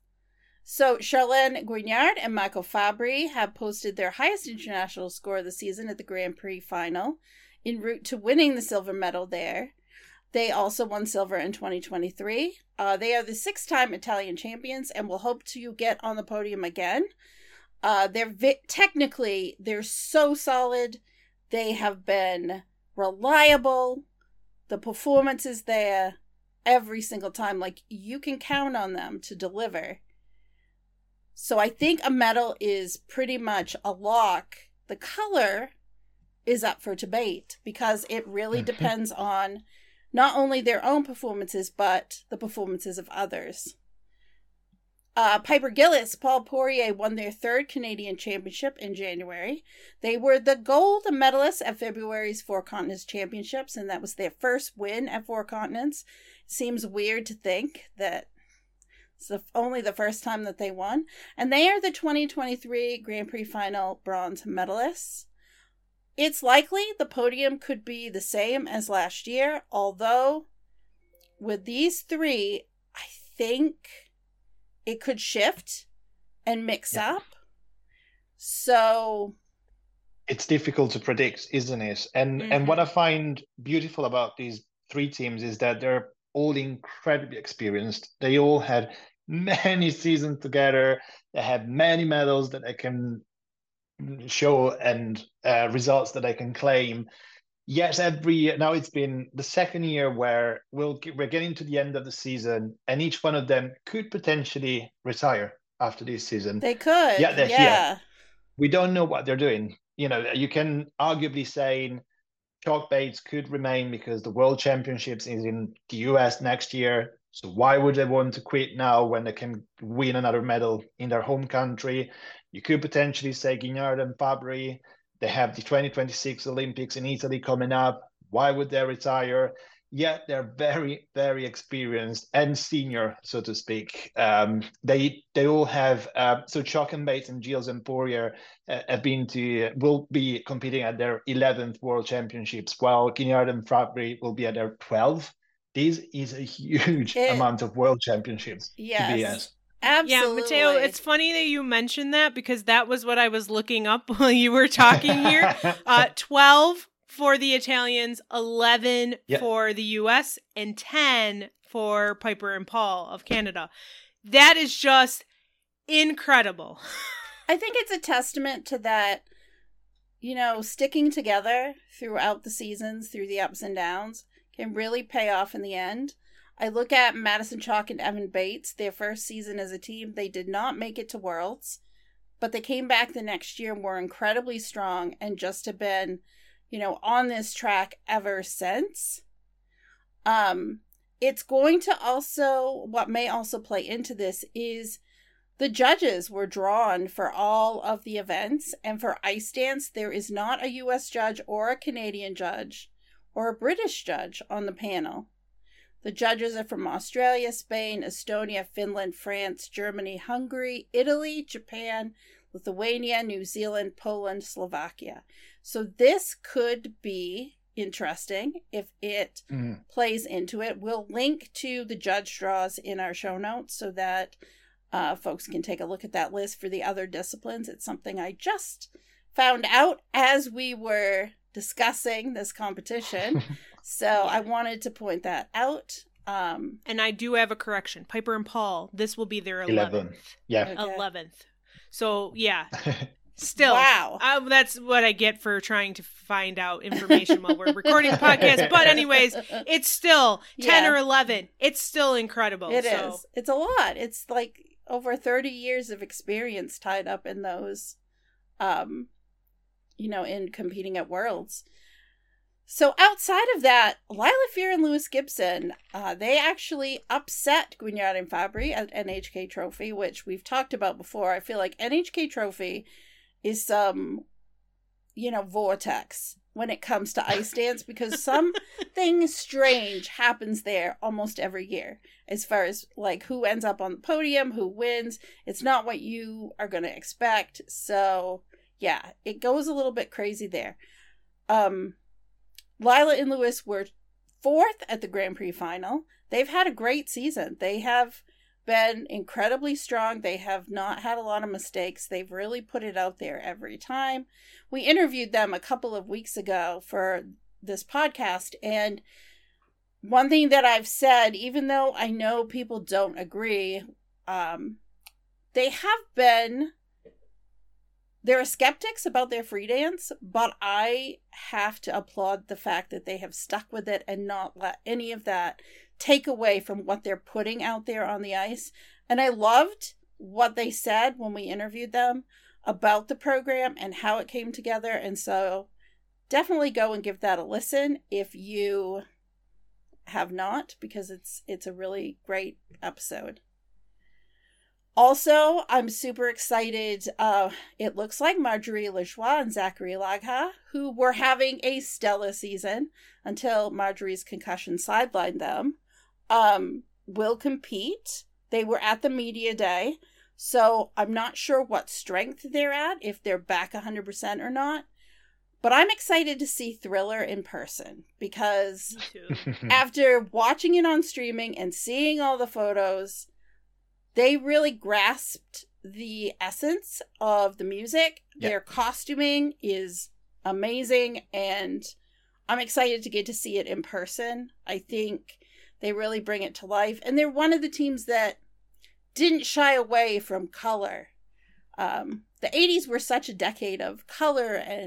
so Charlene Guignard and Michael Fabry have posted their highest international score of the season at the Grand Prix final, en route to winning the silver medal there. They also won silver in twenty twenty-three. Uh, they are the six-time Italian champions and will hope to get on the podium again. Uh, they're vi- technically, they're so solid. They have been reliable. The performance is there every single time. Like, you can count on them to deliver. So I think a medal is pretty much a lock. The color is up for debate because it really depends on not only their own performances, but the performances of others. Uh, Piper Gillis, Paul Poirier won their third Canadian championship in January. They were the gold medalists at February's Four Continents Championships, and that was their first win at Four Continents. It seems weird to think that it's the, only the first time that they won. And they are the twenty twenty-three Grand Prix Final bronze medalists. It's likely the podium could be the same as last year, although with these three, I think it could shift and mix yeah. up. So it's difficult to predict, isn't it? And mm-hmm. and what I find beautiful about these three teams is that they're all incredibly experienced. They all had many seasons together. They have many medals that they can show and uh, results that they can claim. Yes, every year. Now it's been the second year where we'll get, we're getting to the end of the season, and each one of them could potentially retire after this season. They could. Yeah, they're yeah. here. We don't know what they're doing. You know, you can arguably say Chalk Bates could remain because the World Championships is in the U S next year. So why would they want to quit now when they can win another medal in their home country? You could potentially say Guignard and Fabry. They have the twenty twenty-six Olympics in Italy coming up. Why would they retire? Yet they're very, very experienced and senior, so to speak. Um, they they all have uh, so Chalk and Bates and Gilles and Poirier uh, have been to will be competing at their eleventh World Championships, while Guignard and Fabry will be at their twelfth. This is a huge it, amount of World Championships yes. to be at. Absolutely. Yeah, Matteo, it's funny that you mentioned that because that was what I was looking up while you were talking here. Uh, twelve for the Italians, eleven yep. for the U S, and ten for Piper and Paul of Canada. That is just incredible. I think it's a testament to that, you know, sticking together throughout the seasons, through the ups and downs, can really pay off in the end. I look at Madison Chalk and Evan Bates, their first season as a team. They did not make it to Worlds, but they came back the next year and were incredibly strong and just have been, you know, on this track ever since. Um, it's going to also, what may also play into this is the judges were drawn for all of the events. And for ice dance, there is not a U S judge or a Canadian judge or a British judge on the panel. The judges are from Australia, Spain, Estonia, Finland, France, Germany, Hungary, Italy, Japan, Lithuania, New Zealand, Poland, Slovakia. So this could be interesting if it mm. plays into it. We'll link to the judge draws in our show notes so that uh, folks can take a look at that list for the other disciplines. It's something I just found out as we were discussing this competition. So yeah. I wanted to point that out. Um, and I do have a correction. Piper and Paul, this will be their eleventh. eleventh. Yeah. Okay. eleventh. So, yeah. Still. Wow. Uh, that's what I get for trying to find out information while we're recording the podcast. But anyways, it's still ten yeah. or eleven. It's still incredible. It so. is. It's a lot. It's like over thirty years of experience tied up in those, um, you know, in competing at Worlds. So outside of that, Lila Fear and Lewis Gibson, uh, they actually upset Guignard and Fabry at N H K Trophy, which we've talked about before. I feel like N H K Trophy is some, you know, vortex when it comes to ice dance because something strange happens there almost every year as far as like who ends up on the podium, who wins. It's not what you are going to expect. So yeah, it goes a little bit crazy there. Um, Lila and Lewis were fourth at the Grand Prix final. They've had a great season. They have been incredibly strong. They have not had a lot of mistakes. They've really put it out there every time. We interviewed them a couple of weeks ago for this podcast, and one thing that I've said, even though I know people don't agree, um, they have been... There are skeptics about their free dance, but I have to applaud the fact that they have stuck with it and not let any of that take away from what they're putting out there on the ice. And I loved what they said when we interviewed them about the program and how it came together. And so definitely go and give that a listen if you have not, because it's it's a really great episode. Also, I'm super excited. Uh, it looks like Marjorie Lajoie and Zachary Lagha, who were having a stellar season until Marjorie's concussion sidelined them, um, will compete. They were at the media day, so I'm not sure what strength they're at, if they're back one hundred percent or not. But I'm excited to see Thriller in person because after watching it on streaming and seeing all the photos, they really grasped the essence of the music. Yep. Their costuming is amazing, and I'm excited to get to see it in person. I think they really bring it to life. And they're one of the teams that didn't shy away from color. Um, the eighties were such a decade of color and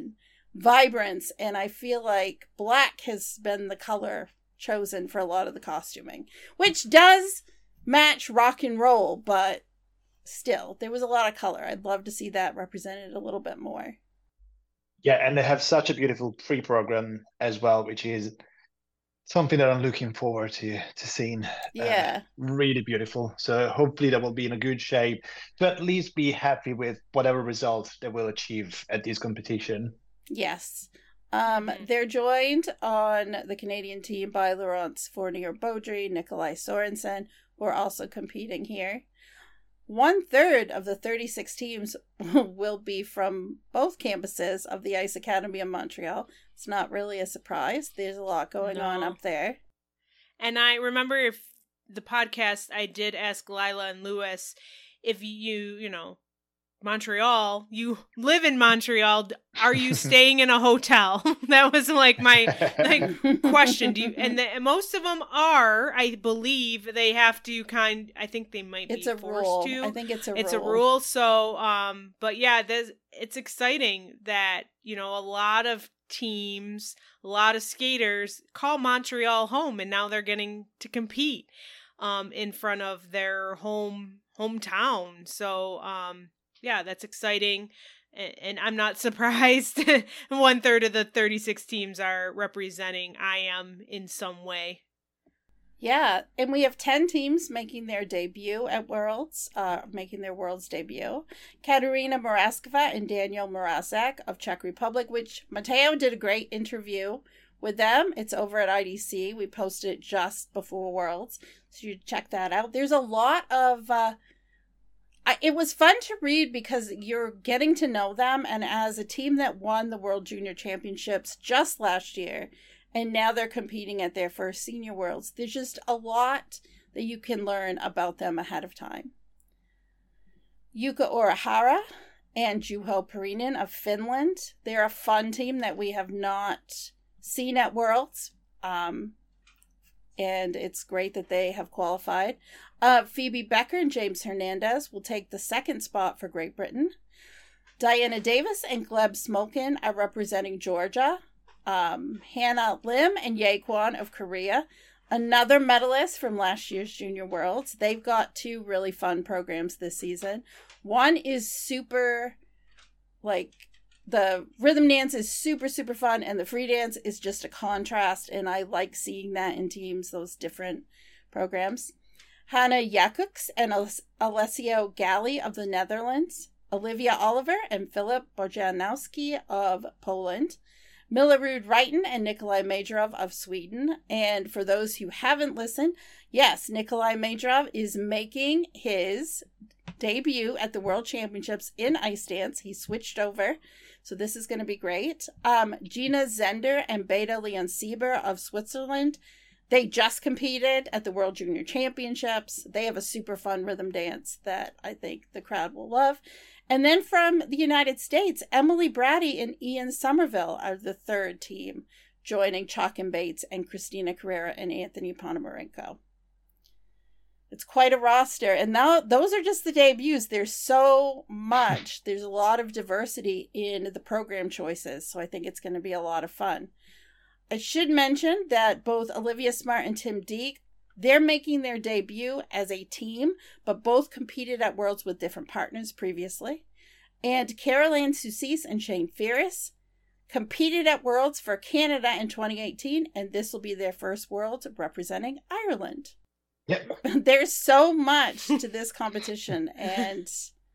vibrance, and I feel like black has been the color chosen for a lot of the costuming, which does match rock and roll, but still, there was a lot of color. I'd love to see that represented a little bit more. Yeah, and they have such a beautiful pre-program as well, which is something that I'm looking forward to to seeing. Yeah. Uh, really beautiful. So hopefully they will be in a good shape to at least be happy with whatever result they will achieve at this competition. Yes. Um, they're joined on the Canadian team by Laurence Fournier-Beaudry, Nikolai Sorensen, who are also competing here. One third of the thirty-six teams will be from both campuses of the Ice Academy in Montreal. It's not really a surprise. There's a lot going no. on up there. And I remember if the podcast, I did ask Lila and Lewis if you, you know, Montreal, you live in Montreal, are you staying in a hotel? That was like my like question. Do you, and, the, and most of them are, I believe they have to kind, I think they might be it's a forced rule. to. I think it's a it's rule. a rule. So, um, but yeah, there's, it's exciting that, you know, a lot of teams, a lot of skaters call Montreal home, and now they're getting to compete um, in front of their home hometown. So, um, yeah, that's exciting. And I'm not surprised one third of the thirty-six teams are representing I M in some way. Yeah, and we have ten teams making their debut at Worlds, uh, making their Worlds debut. Katerina Mrazkova and Daniel Mrazek of Czech Republic, which Mateo did a great interview with them. It's over at I D C. We posted it just before Worlds, so you check that out. There's a lot of... Uh, I, it was fun to read because you're getting to know them, and as a team that won the World Junior Championships just last year, and now they're competing at their first Senior Worlds, there's just a lot that you can learn about them ahead of time. Yuka Orihara and Juho Perinen of Finland. They're a fun team that we have not seen at Worlds, um, and it's great that they have qualified. Uh, Phoebe Becker and James Hernandez will take the second spot for Great Britain. Diana Davis and Gleb Smolkin are representing Georgia. Um, Hannah Lim and Ye Kwon of Korea, another medalist from last year's Junior Worlds. They've got two really fun programs this season. One is super, like, the rhythm dance is super, super fun, and the free dance is just a contrast, and I like seeing that in teams, those different programs. Hannah Jakuks and Alessio Galli of the Netherlands, Olivia Oliver and Philip Bojanowski of Poland, Milarud Reiten and Nikolai Majorov of Sweden. And for those who haven't listened, yes, Nikolai Majorov is making his debut at the World Championships in ice dance. He switched over, so this is going to be great. Um, Gina Zender and Beta Leon Sieber of Switzerland. They just competed at the World Junior Championships. They have a super fun rhythm dance that I think the crowd will love. And then from the United States, Emily Brady and Ian Somerville are the third team, joining Chalk and Bates and Christina Carrera and Anthony Ponomarenko. It's quite a roster. And now those are just the debuts. There's so much. There's a lot of diversity in the program choices. So I think it's going to be a lot of fun. I should mention that both Olivia Smart and Tim Deek, they're making their debut as a team, but both competed at Worlds with different partners previously. And Caroline Soucis and Shane Ferris competed at Worlds for Canada in twenty eighteen, and this will be their first Worlds representing Ireland. Yep. There's so much to this competition, and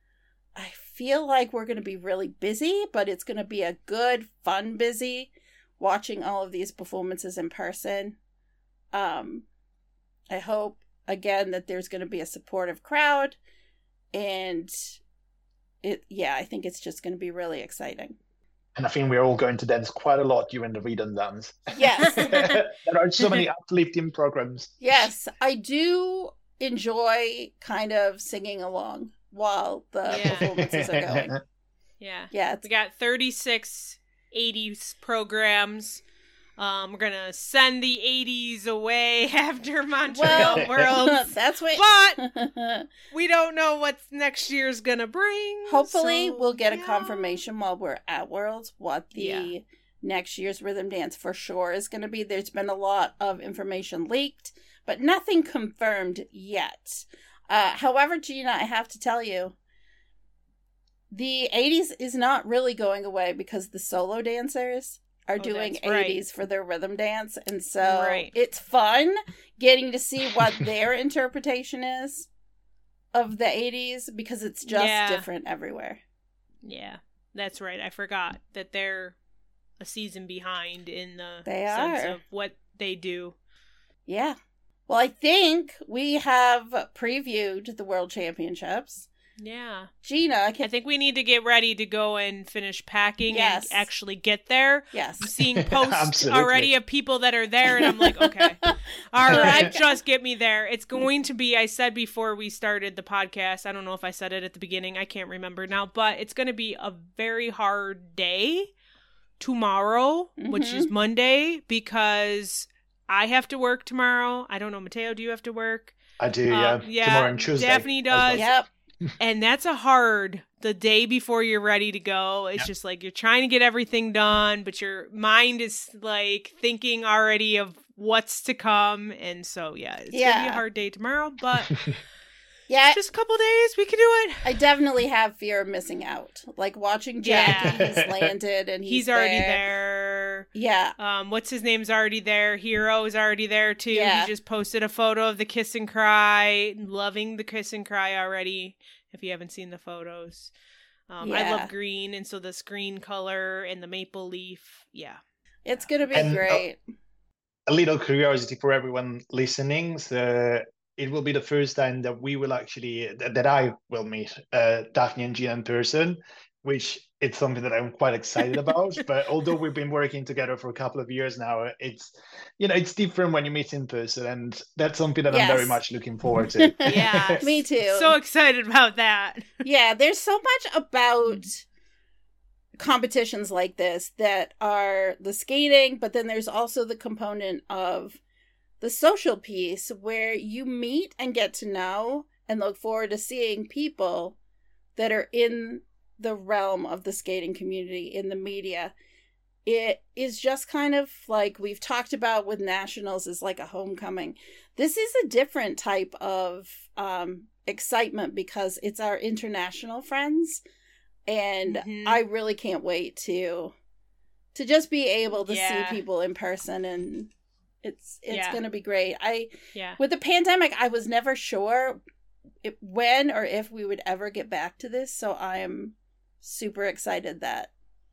I feel like we're going to be really busy, but it's going to be a good, fun busy. Watching all of these performances in person. Um, I hope, again, that there's going to be a supportive crowd. And, it, yeah, I think it's just going to be really exciting. And I think we're all going to dance quite a lot during the rhythm dance. Yes. There are so many uplifting programs. Yes, I do enjoy kind of singing along while the Yeah. performances are going. Yeah. Yeah. It's, We got thirty-six eighties programs. Um, we're going to send the eighties away after Montreal Well, Worlds. that's what. But we don't know what next year's going to bring. Hopefully, so, we'll get yeah. a confirmation while we're at Worlds what the Yeah. next year's rhythm dance for sure is going to be. There's been a lot of information leaked, but nothing confirmed yet. Uh, however, Gina, I have to tell you, the eighties is not really going away because the solo dancers are Oh, doing that's right. eighties for their rhythm dance. And so Right. it's fun getting to see what their interpretation is of the eighties because it's just Yeah. different everywhere. Yeah, that's right. I forgot that they're a season behind in the They sense are. of what they do. Yeah. Well, I think we have previewed the World Championships. Yeah. Gina, I I can. think we need to get ready to go and finish packing Yes. and actually get there. Yes. I'm seeing posts Absolutely. already of people that are there, and I'm like, okay, all right, just get me there. It's going to be, I said before we started the podcast, I don't know if I said it at the beginning, I can't remember now, but it's going to be a very hard day tomorrow, which is Monday, because I have to work tomorrow. I don't know, Mateo, do you have to work? I do, yeah. Um, yeah, Tomorrow and Tuesday. Daphne as well. does. Yep. And that's a hard, the day before you're ready to go. It's Yeah. just like you're trying to get everything done, but your mind is like thinking already of what's to come. And so, yeah, it's going to be Yeah. a hard day tomorrow, but Yeah. just a couple days, we can do it. I definitely have fear of missing out. Like watching Jack, Yeah. he's landed and he's, He's, already there. there. Yeah. Um, what's his name's already there. Hero is already there too. Yeah. He just posted a photo of the kiss and cry. Loving the kiss and cry already. If you haven't seen the photos, um, I Yeah. love green, and so this green color and the maple leaf. Yeah, It's going to be And, uh, great. A little curiosity for everyone listening. So it will be the first time that we will actually, that, that I will meet uh, Daphne and Gina in person, which it's something that I'm quite excited about. But although we've been working together for a couple of years now, it's, you know, it's different when you meet in person. And that's something that I'm very Yes. much looking forward to. Yeah. Me too. so excited about that. Yeah, there's so much about competitions like this that are the skating, but then there's also the component of the social piece where you meet and get to know and look forward to seeing people that are in the realm of the skating community, in the media. It is just kind of like we've talked about with nationals is like a homecoming. This is a different type of um, excitement because it's our international friends. And Mhm. I really can't wait to to just be able to Yeah. see people in person, and it's it's Yeah. going to be great. I Yeah. with the pandemic, I was never sure if, when or if we would ever get back to this, so I am super excited that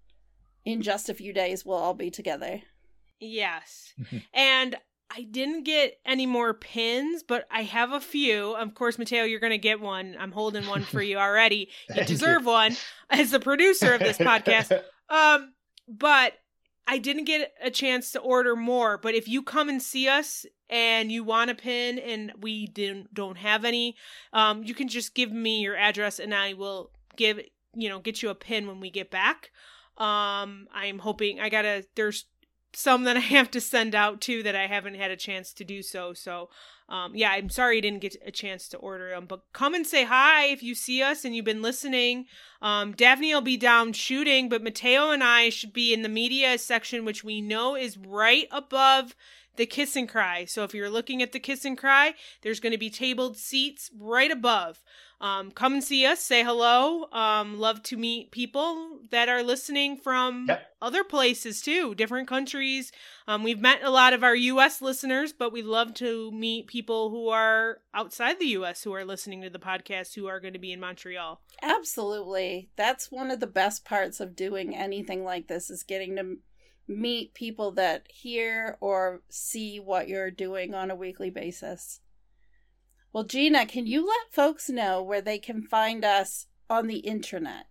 in just a few days we'll all be together. Yes. And I didn't get any more pins, but I have a few. Of course, Mateo, you're going to get one. I'm holding one for you already. You Thank deserve you. one as the producer of this podcast. Um, but I didn't get a chance to order more. But if you come and see us and you want a pin and we didn't don't have any, um, you can just give me your address and I will give you know get you a pin when we get back. Um, I'm hoping I gotta. There's some that I have to send out too that I haven't had a chance to do so. So, um, yeah, I'm sorry you didn't get a chance to order them, but come and say hi if you see us and you've been listening. Um, Daphne will be down shooting, but Mateo and I should be in the media section, which we know is right above the Kiss and Cry. So if you're looking at the Kiss and Cry, there's going to be tabled seats right above. Um, come and see us, say hello. Um, love to meet people that are listening from Yep. other places too, different countries. Um, we've met a lot of our U S listeners, but we love to meet people who are outside the U S who are listening to the podcast who are going to be in Montreal. Absolutely. That's one of the best parts of doing anything like this is getting to meet people that hear or see what you're doing on a weekly basis. Well, Gina, can you let folks know where they can find us on the internet?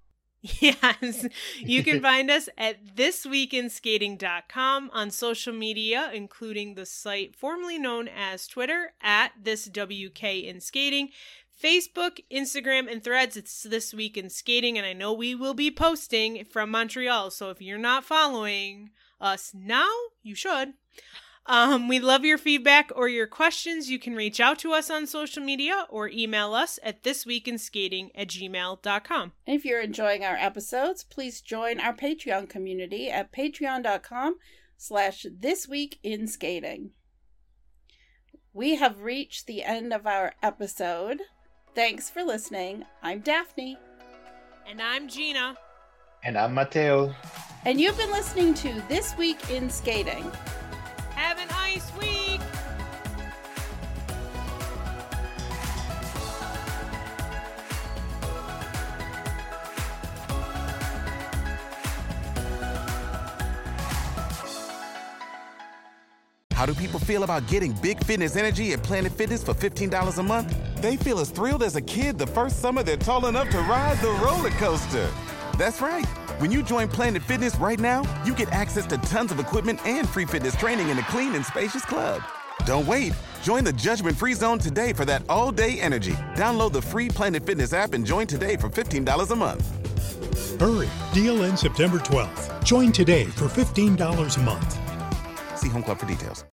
Yes, you can find us at this week in skating dot com on social media, including the site formerly known as Twitter at this W K in Skating, Facebook, Instagram, and Threads. It's This Week in Skating, and I know we will be posting from Montreal, so if you're not following us now, you should. Um, we love your feedback or your questions. You can reach out to us on social media or email us at thisweekinskating at gmail dot com. If you're enjoying our episodes, please join our Patreon community at patreon.com slash thisweekinskating. We have reached the end of our episode. Thanks for listening. I'm Daphne. And I'm Gina. And I'm Matteo. And you've been listening to This Week in Skating. Have a nice week! How do people feel about getting big fitness energy at Planet Fitness for fifteen dollars a month? They feel as thrilled as a kid the first summer they're tall enough to ride the roller coaster. That's right. When you join Planet Fitness right now, you get access to tons of equipment and free fitness training in a clean and spacious club. Don't wait. Join the judgment-free zone today for that all-day energy. Download the free Planet Fitness app and join today for fifteen dollars a month. Hurry! Deal ends September twelfth. Join today for fifteen dollars a month. See Home Club for details.